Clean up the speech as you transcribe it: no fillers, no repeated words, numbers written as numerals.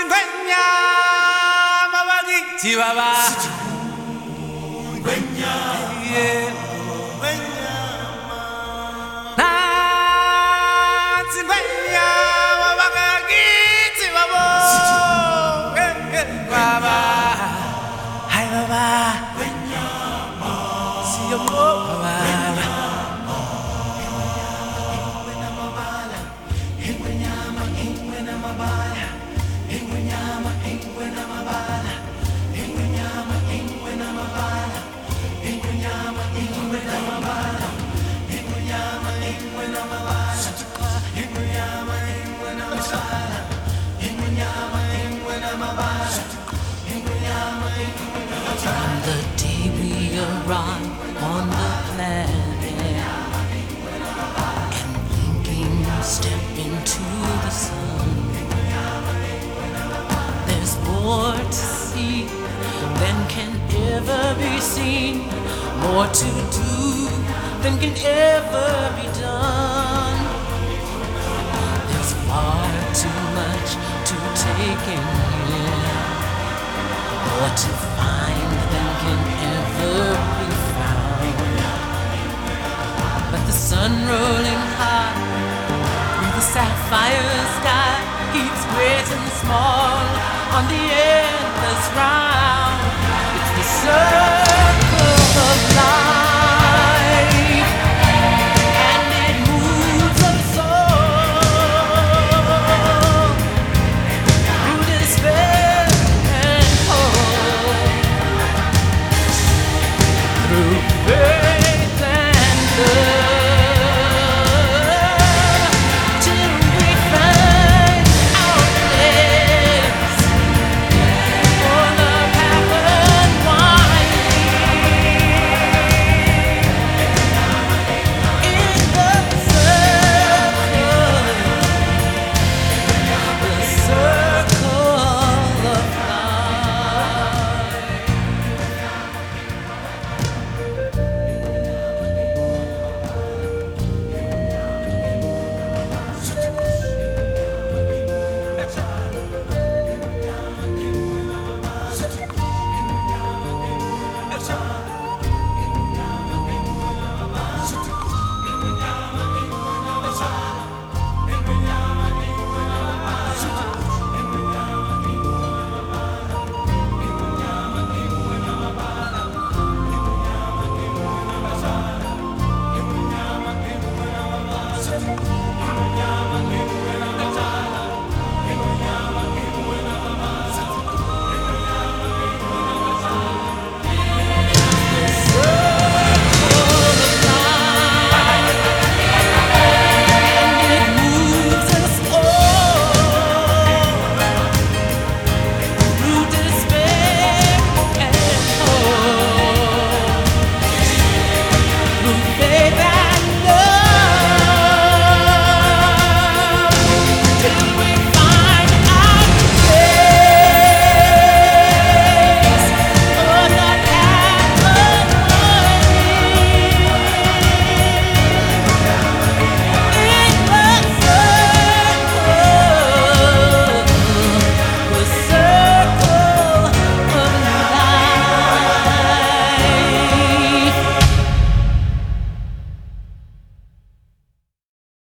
Singwenya mabagi Chihuahua Singwenya Singwenya mabagi Chihuahua Baba Hai Baba Siyo Baba From the day we arrive on the planet and blinking step into the sun, there's more to see than can ever be seen, more to do than can ever be done. There's far too much to take in here, more to find than can ever be found. But the sun rolling high through the sapphire sky keeps great and small on the endless round. It's the sun.